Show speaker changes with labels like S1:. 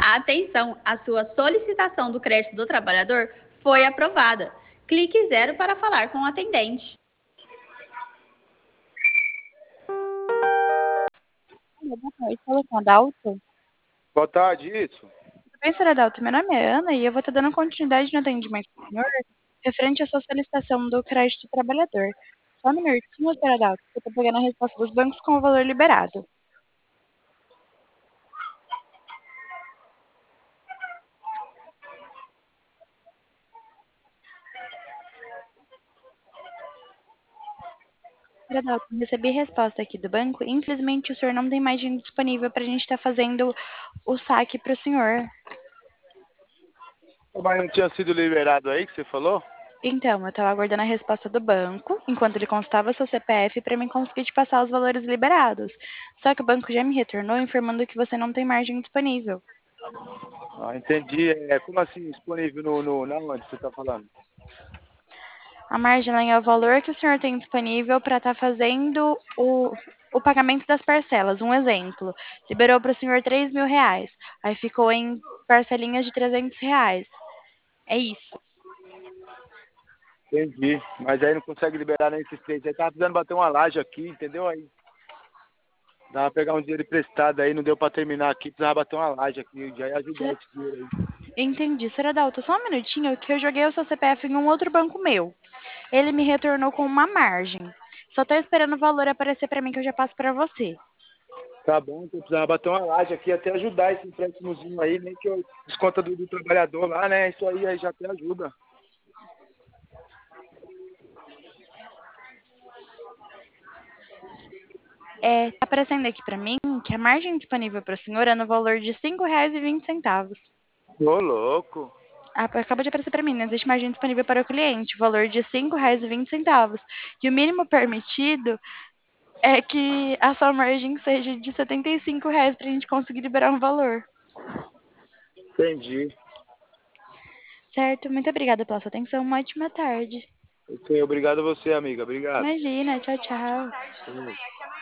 S1: Atenção, a sua solicitação do crédito do trabalhador foi aprovada. Clique zero para falar com o atendente.
S2: Boa tarde, fala com a Adalto.
S3: Boa tarde, isso.
S2: Tudo bem, senhora Adalto? Meu nome é Ana e eu vou estar dando continuidade no atendimento do senhor referente à sua solicitação do crédito trabalhador. Só um minutinho, senhora Adalto, que eu estou pegando a resposta dos bancos com o valor liberado. Senhora Adalto, recebi resposta aqui do banco. Infelizmente, o senhor não tem mais dinheiro disponível para a gente estar fazendo o saque para o senhor.
S3: Mas não tinha sido liberado aí que você falou?
S2: Então, eu estava aguardando a resposta do banco, enquanto ele constava seu CPF para mim conseguir te passar os valores liberados. Só que o banco já me retornou informando que você não tem margem disponível.
S3: Ah, entendi. Como assim, disponível na onde você está falando?
S2: A margem é o valor que o senhor tem disponível para estar fazendo o pagamento das parcelas. Um exemplo, liberou para o senhor R$ 3.000, aí ficou em parcelinhas de R$ 300. É isso.
S3: Entendi. Mas aí não consegue liberar nem esses três. Aí tava precisando bater uma laje aqui, entendeu? Aí dava pra pegar um dinheiro emprestado aí, não deu pra terminar aqui, precisava bater uma laje aqui, já ia ajudar
S2: Se-
S3: esse dinheiro aí.
S2: Entendi. Senhora Dalton, só um minutinho que eu joguei o seu CPF em um outro banco meu. Ele me retornou com uma margem. Só tô esperando o valor aparecer para mim que eu já passo para você.
S3: Tá bom, então precisava bater uma laje aqui, até ajudar esse empréstimozinho aí, nem que eu desconta do trabalhador lá, né? Isso aí já até ajuda.
S2: Tá aparecendo aqui para mim que a margem disponível para o senhor é no valor de R$ 5,20.
S3: Ô, louco.
S2: Acaba de aparecer para mim, não existe margem disponível para o cliente, o valor de R$ 5,20. E o mínimo permitido é que a sua margem seja de R$ 75 para a gente conseguir liberar um valor.
S3: Entendi.
S2: Certo? Muito obrigada pela sua atenção. Uma ótima tarde.
S3: Ok, obrigado a você, amiga. Obrigado.
S2: Imagina, tchau, tchau.